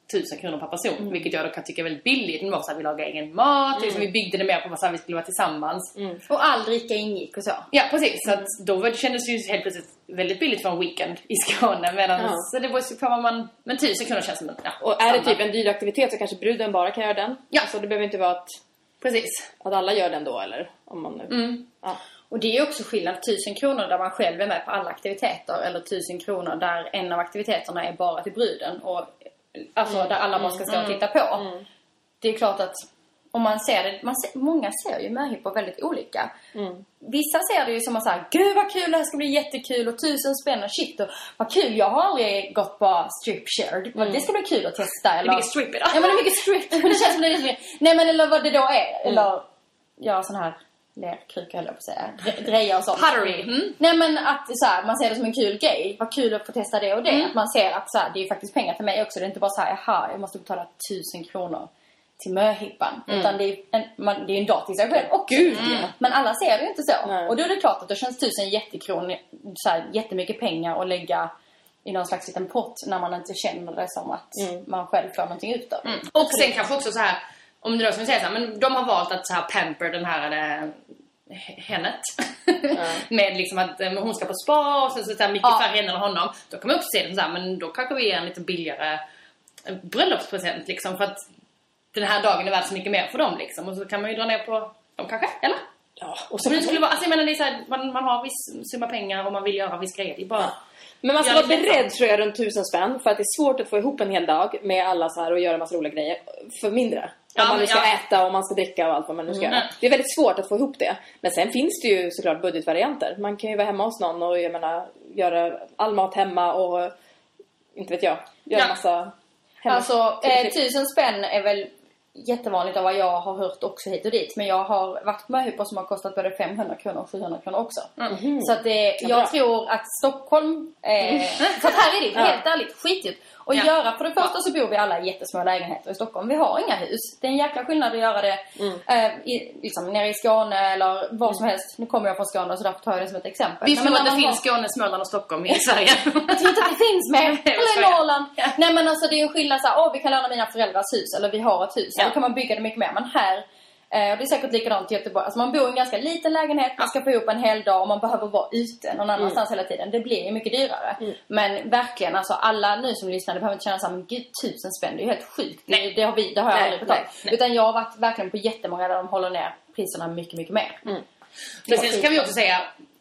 tusen kronor per person. Mm. Vilket jag då kan tycka är väldigt billigt. Det var så här, vi lagade egen mat. Mm. Liksom, vi byggde det mer på vad vi skulle vara tillsammans. Mm. Och all dricka ingick och så. Ja, precis. Mm. Så att då var det, kändes det ju helt plötsligt väldigt billigt för en weekend i Skåne. Medan, ja. Så det var så på vad man... Men tusen kronor känns som en... Ja, och är det typ en dyr aktivitet så kanske bruden bara kan göra den. Ja. Så det behöver inte vara att... Precis. Att alla gör den då, eller? Om man nu... Mm. Ja. Och det är ju också skillnad, tusen kronor där man själv är med på alla aktiviteter. Eller tusen kronor där en av aktiviteterna är bara till bruden. Och, alltså mm. där alla bara ska stå och titta på. Mm. Det är klart att om man ser det, man ser, många ser ju möhippor väldigt olika. Mm. Vissa ser det ju som att säga, gud vad kul, det här ska bli jättekul. Och tusen spänn och shit, och vad kul, jag har aldrig gått på strip shared. Mm. Det ska bli kul att testa. Eller, det är mycket strip idag. Ja, men det är mycket strip. Men det känns som det är lite, nej men eller vad det då är. Mm. Eller, ja, sån här lerkruka eller på att säga. Dreja och sånt. Pottery. Mm. Nej men att så här, man ser det som en kul grej. Vad kul att få testa det och det. Mm. Att man ser att så här, det är ju faktiskt pengar för mig också. Det är inte bara så här, jaha, jag måste betala tusen kronor till möhippan. Mm. Utan det är en, man, det är en dag till sig själv. Och gud, mm. Men alla ser det ju inte så. Nej. Och då är det klart att det känns tusen jättekronor, så här, jättemycket pengar att lägga i någon slags liten pott när man inte känner det som att mm. man själv får någonting ut av. Mm. Och sen kanske också så här, om det då som vi säger så här, men de har valt att så här pamper den här äh, hennet. Mm. Med liksom att äh, hon ska på spa och sen så, så här, mycket ja. Färre henne eller honom. Då kan man också se det så här, men då kanske vi ger en lite billigare bröllopspresent liksom, för att den här dagen är värd så mycket mer för dem liksom. Och så kan man ju dra ner på dem kanske, eller? Ja. Och så det skulle vara, alltså jag menar det är så här, man, man har viss summa pengar och man vill göra viss grejer. Det är bara... Ja. Men man ska vara beredd tror jag runt tusen spänn. För att det är svårt att få ihop en hel dag med alla så här och göra en massa roliga grejer för mindre. Ja, om man nu ska ja. Äta och man ska dricka och allt vad man nu ska mm. göra. Det är väldigt svårt att få ihop det. Men sen finns det ju såklart budgetvarianter. Man kan ju vara hemma hos någon och jag menar, göra all mat hemma och inte vet jag, göra ja. Massa hemma. Alltså eh, tusen spänn är väl jättevanligt av vad jag har hört också hit och dit. Men jag har varit med möhippor som har kostat både femhundra kronor och sjuhundra kronor också. Mm. Så att det, jag ja, tror att Stockholm... Eh, för att här är det helt ja. Ärligt skitigt. Och ja. Göra, för det första så bor vi alla i jättesmå lägenheter i Stockholm. Vi har inga hus. Det är en jäkla skillnad att göra det mm. eh, i, liksom, nere i Skåne eller var som helst. Nu kommer jag från Skåne så därför tar jag det som ett exempel. Vi tror att det finns har... Skåne, Småland och Stockholm i Sverige. Jag tror inte att det finns mer. Eller i Norrland. Ja. Nej men alltså det är en skillnad så här, åh vi kan låna mina föräldrars hus eller vi har ett hus. Ja. Då kan man bygga det mycket mer. Men här... Eh, det är säkert likadant i Göteborg. Alltså man bor i en ganska liten lägenhet. Man ska få ihop en hel dag och man behöver vara ute någon annanstans mm. hela tiden. Det blir ju mycket dyrare. Mm. Men verkligen, alltså alla nu som lyssnar, det behöver inte känna så här, men gud, tusen spänn, det är ju helt sjukt. Det, det, har, vi, det har jag nej, aldrig betalat. Nej, nej. Utan jag har varit verkligen på jättemånga där de håller ner priserna mycket, mycket mer. Mm. Men sen kan vi också säga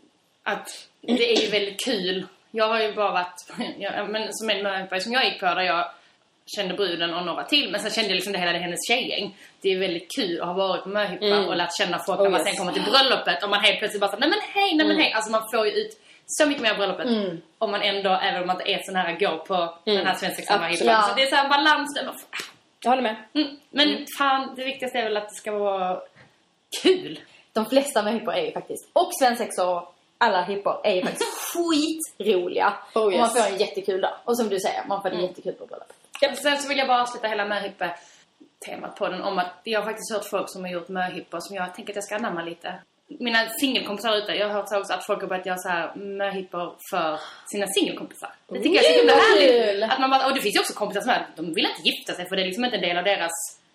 att det är ju väldigt kul. Jag har ju bara varit, jag, men som en möhippa som jag gick på där jag kände bruden och några till. Men sen kände jag liksom det hela det hennes tjejgäng. Det är väldigt kul att ha varit på möhippa mm. och lärt känna folk oh, när man yes. sen kommer till bröllopet. Och man helt plötsligt bara säger, nej men hej, nej men hej. Alltså man får ju ut så mycket mer av bröllopet. Mm. Om man ändå, även om man inte är sån här gå på mm. den här svenska möhippan. Ja. Så det är så här en balans. Jag håller med. Mm. Men mm. fan, det viktigaste är väl att det ska vara kul. De flesta möhippor är ju faktiskt, och svensexor, alla hippor är ju faktiskt skitroliga. Oh, yes. Och man får en jättekul dag. Och som du säger, man får en mm. jättekul på bröllopet. Ja, sen så vill jag bara avsluta hela möhippe-temat på den om att jag har faktiskt hört folk som har gjort möhippor som jag tänker att jag ska anamma lite. Mina singelkompisar ute, jag har hört också att folk har börjat göra så här möhippor för sina singelkompisar. Det tycker jag är så himla härligt. Att man bara, och det finns ju också kompisar som är, de vill inte gifta sig för det är liksom inte en del av deras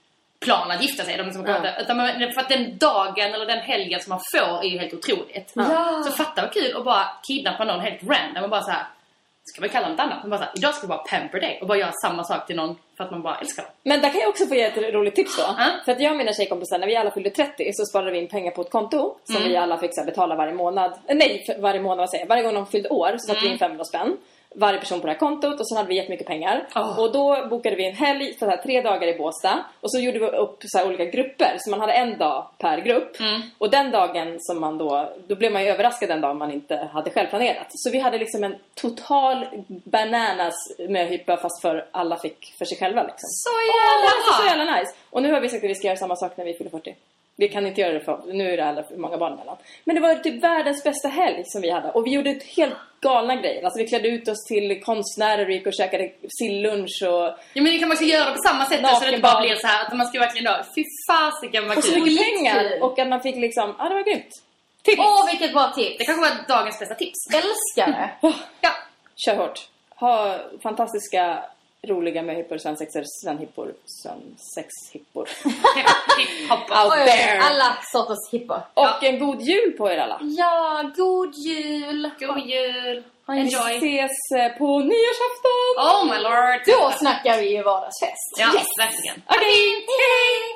plan att gifta sig. De liksom mm. utan man, för att den dagen eller den helgen som man får är ju helt otroligt. Ja. Så fatta vad kul att bara kidnappa någon helt random och bara så här. Ska vi kalla något annat? Man bara så här, idag ska vi bara pamper day och bara göra samma sak till någon för att man bara älskar dem. Men där kan jag också få ge ett roligt tips då. Mm. För att jag och mina tjejkompisar, när vi alla fyllde trettio så sparade vi in pengar på ett konto som mm. vi alla fick så här, betala varje månad. Nej, varje månad vad säger jag. Varje gång de fyllde år så satte mm. vi in femhundra spänn. Varje person på det här kontot och sen hade vi jättemycket pengar. Oh. Och då bokade vi en helg för så här, tre dagar i Båstad. Och så gjorde vi upp så här, olika grupper. Så man hade en dag per grupp. Mm. Och den dagen som man då... Då blev man ju överraskad den dag man inte hade själv planerat. Så vi hade liksom en total bananas möhippa fast för alla fick för sig själva liksom. Så jävla bra! Så jävla nice! Och nu har vi sagt att vi ska göra samma sak när vi fyller fyrtio. Vi kan inte göra det för, nu är det alla för många barn mellan. Men det var typ världens bästa helg som vi hade. Och vi gjorde ett helt galna grejer. Alltså vi klädde ut oss till konstnärer och gick och käkade sillunch och... Ja men det kan man också göra på samma sätt så det inte bara blir så här att man ska verkligen då, fy fasiken vad kul. Och så mycket pengar. Och att man fick liksom, ja det var grymt. Tips! Åh vilket bra tips! Det kanske var dagens bästa tips. Älskar det! Ja. Kör hårt. Ha fantastiska roliga med hippor, svensexor, svenhippor, svensexhippor. Hiphoppa. Out there. Alla sorters hippor. Och ja. En god jul på er alla. Ja, god jul. God jul. Enjoy. Vi ses på nyårsafton. Oh my lord. Då snackar vi ju vardagsfest. Ja, yes. Verkligen. Okej, okay. Hej!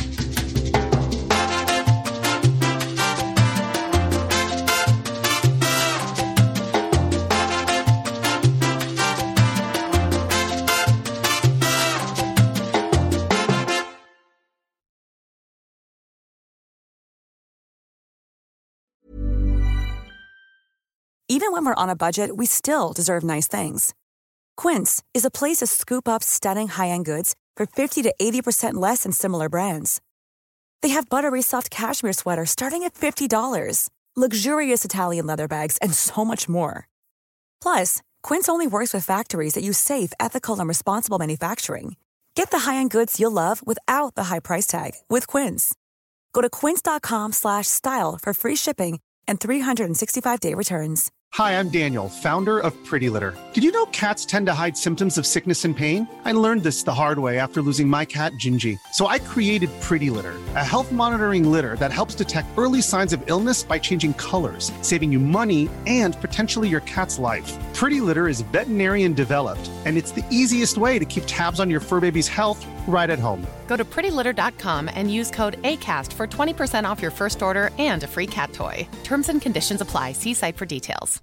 Even when we're on a budget, we still deserve nice things. Quince is a place to scoop up stunning high-end goods for fifty to eighty percent less than similar brands. They have buttery soft cashmere sweaters starting at fifty dollars, luxurious Italian leather bags, and so much more. Plus, Quince only works with factories that use safe, ethical, and responsible manufacturing. Get the high-end goods you'll love without the high price tag with Quince. Go to quince.com slash style for free shipping and three sixty-five day returns. Hi, I'm Daniel, founder of Pretty Litter. Did you know cats tend to hide symptoms of sickness and pain? I learned this the hard way after losing my cat, Gingy. So I created Pretty Litter, a health monitoring litter that helps detect early signs of illness by changing colors, saving you money and potentially your cat's life. Pretty Litter is veterinarian developed, and it's the easiest way to keep tabs on your fur baby's health right at home. Go to pretty litter dot com and use code ACAST for twenty percent off your first order and a free cat toy. Terms and conditions apply. See site for details.